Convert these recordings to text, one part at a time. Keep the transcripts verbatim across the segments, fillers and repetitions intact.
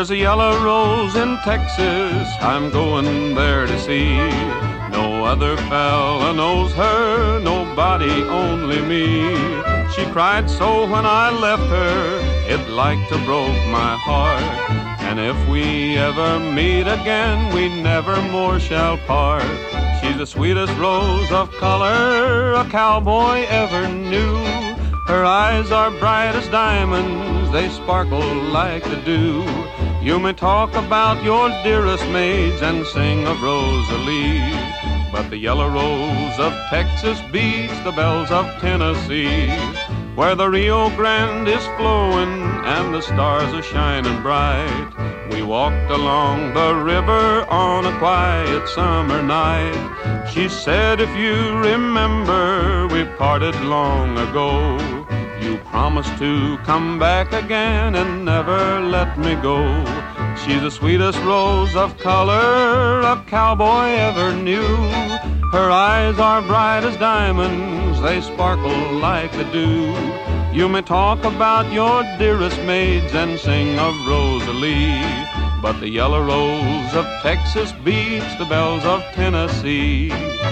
There's a yellow rose in Texas I'm going there to see. No other fella knows her, nobody, only me. She cried so when I left her, it like to broke my heart. And if we ever meet again, we never more shall part. She's the sweetest rose of color a cowboy ever knew. Her eyes are bright as diamonds, they sparkle like the dew. You may talk about your dearest maids and sing of Rosalie, but the yellow rose of Texas beats the bells of Tennessee. Where the Rio Grande is flowing and the stars are shining bright, we walked along the river on a quiet summer night. She said, if you remember, we parted long ago. You promised to come back again and never let me go. She's the sweetest rose of color a cowboy ever knew. Her eyes are bright as diamonds, they sparkle like the dew. You may talk about your dearest maids and sing of Rosalie, but the yellow rose of Texas beats the bells of Tennessee.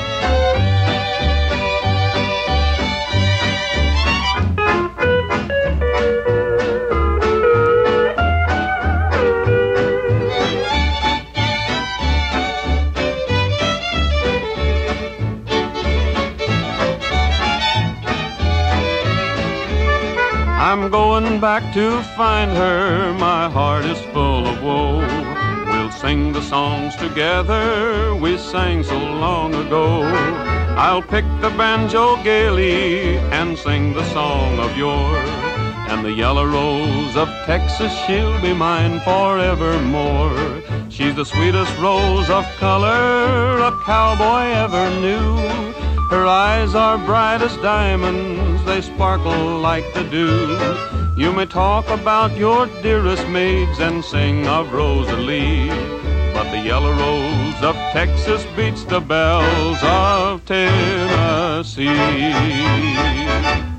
I'm going back to find her, my heart is full of woe. We'll sing the songs together we sang so long ago. I'll pick the banjo gaily and sing the song of yore. And the yellow rose of Texas, she'll be mine forevermore. She's the sweetest rose of color a cowboy ever knew. Her eyes are bright as diamonds, they sparkle like the dew. You may talk about your dearest maids and sing of Rosalie, but the yellow rose of Texas beats the bells of Tennessee.